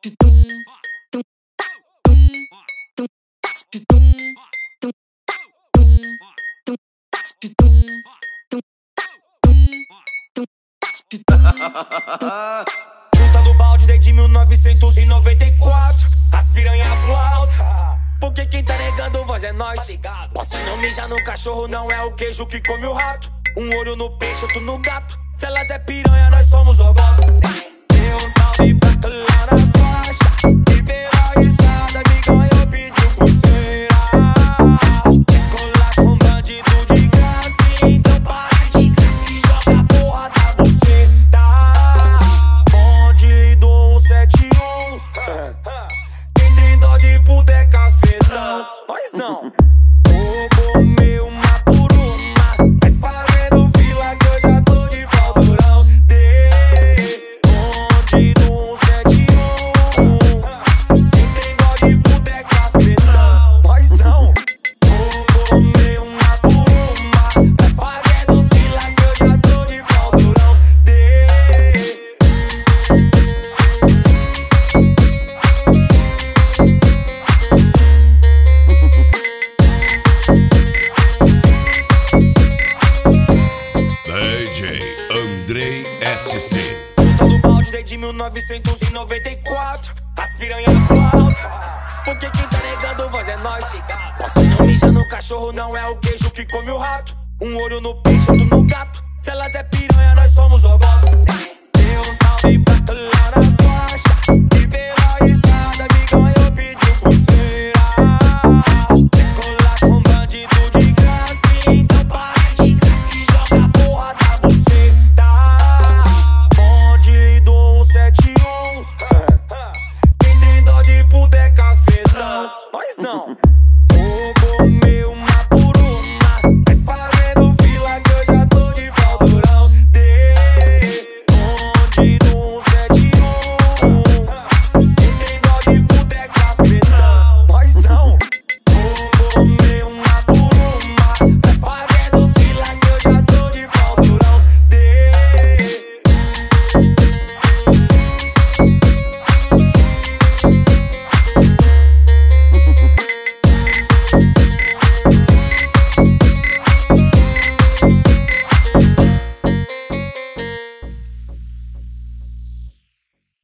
Junta no balde desde 1994. As piranha pro alto. Porque quem tá negando voz é nós. Posso não mijar no cachorro, não é o queijo que come o rato. Um olho no peixe, outro no gato. Se elas é piranha, nós somos robôs. Deu um salve pra tu lá na costa. Liberou a escada, me ganhou, pediu pulseira. Colar com bandido de graça, então para de graça e joga a porra da buceta. Bonde do 171. Quem tem dó de puta é cafetão. Nós não. Vou comer uma por uma. Vai fazendo fila que eu já tô de pau durão. Bonde do 171. Quem tem dó de puta é cafetão. Nós não. Vou comer uma por uma. Vai fazendo fila que eu já tô de pau durão. DJ Andrei SC. Junta no balde desde 1994. As piranha pro alto. Porque quem tá negando voz é nós. Posso não mijar no cachorro, não é o queijo que come o rato. Um olho no peixe, outro no gato. Se elas é piranha, nós somos o